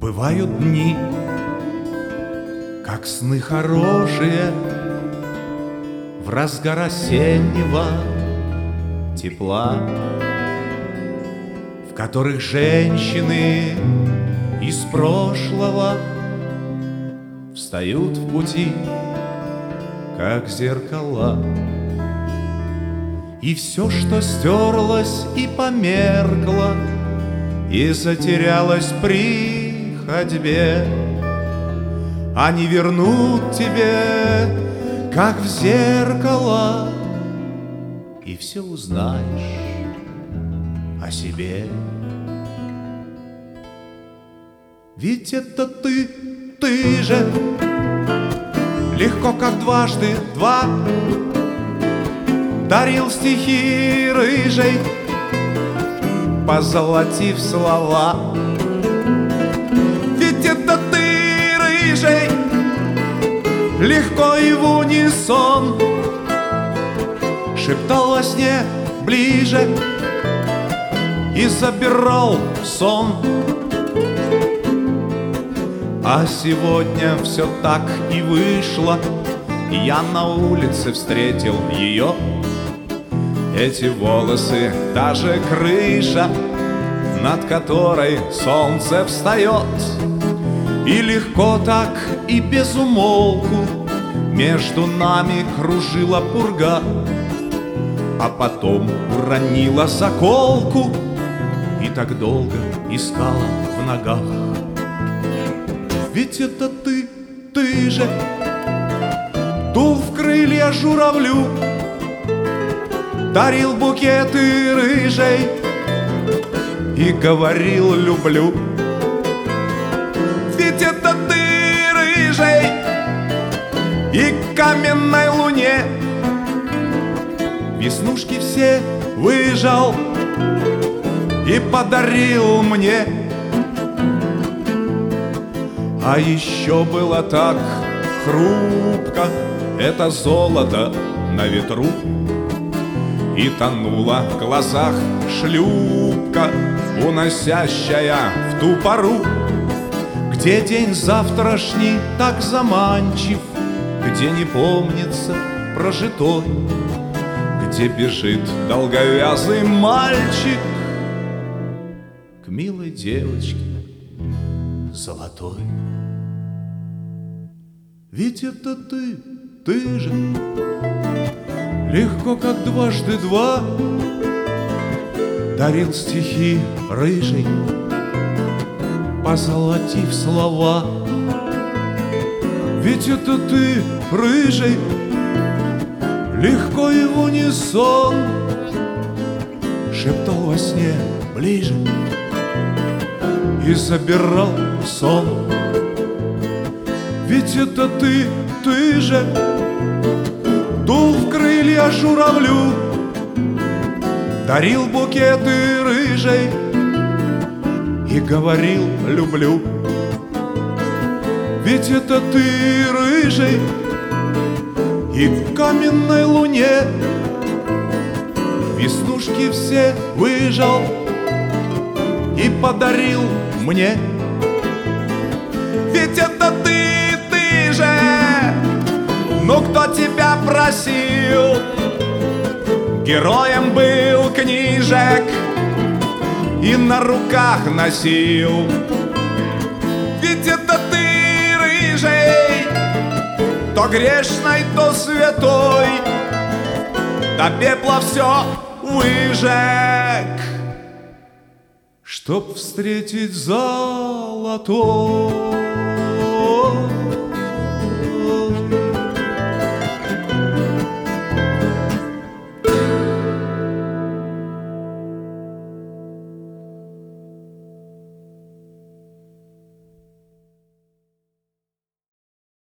Бывают дни, как сны хорошие, в разгар осеннего тепла, в которых женщины из прошлого встают в пути, как зеркала. И все, что стерлось и померкло, и затерялось при ходьбе, они вернут тебе, как в зеркало, и все узнаешь о себе. Ведь это ты же, легко как дважды два, дарил стихи рыжей, позолотив слова. Ведь это ты, рыжей, легко и в унисон шептал во сне ближе и забирал сон. А сегодня все так и вышло, я на улице встретил ее. Эти волосы, та же крыша, над которой солнце встает. И легко так и без умолку между нами кружила пурга, а потом уронила заколку и так долго искала в ногах. Ведь это ты же дул в крылья журавлю, дарил букеты рыжей и говорил люблю. Ведь это ты, рыжей, и каменной луне веснушки все выжал и подарил мне. А еще было так хрупко это золото на ветру, и тонула в глазах шлюпка, уносящая в ту пору, где день завтрашний так заманчив, где не помнится прожитой, где бежит долговязый мальчик к милой девочке золотой. Ведь это ты же, легко как дважды два, дарил стихи рыжей, позолотив слова. Ведь это ты, рыжей, легко и в унисон шептал во сне ближе и забирал сон. Ведь это ты же дул в крылья журавлю, дарил букеты рыжей и говорил люблю. Ведь это ты, рыжей, и в каменной луне веснушки все выжал и подарил мне. Ведь это ты же, ну кто тебя просил? Героем был книжек и на руках носил. Ведь это ты, рыжей, то грешной, то святой, до пепла все выжег, чтоб встретить золотой.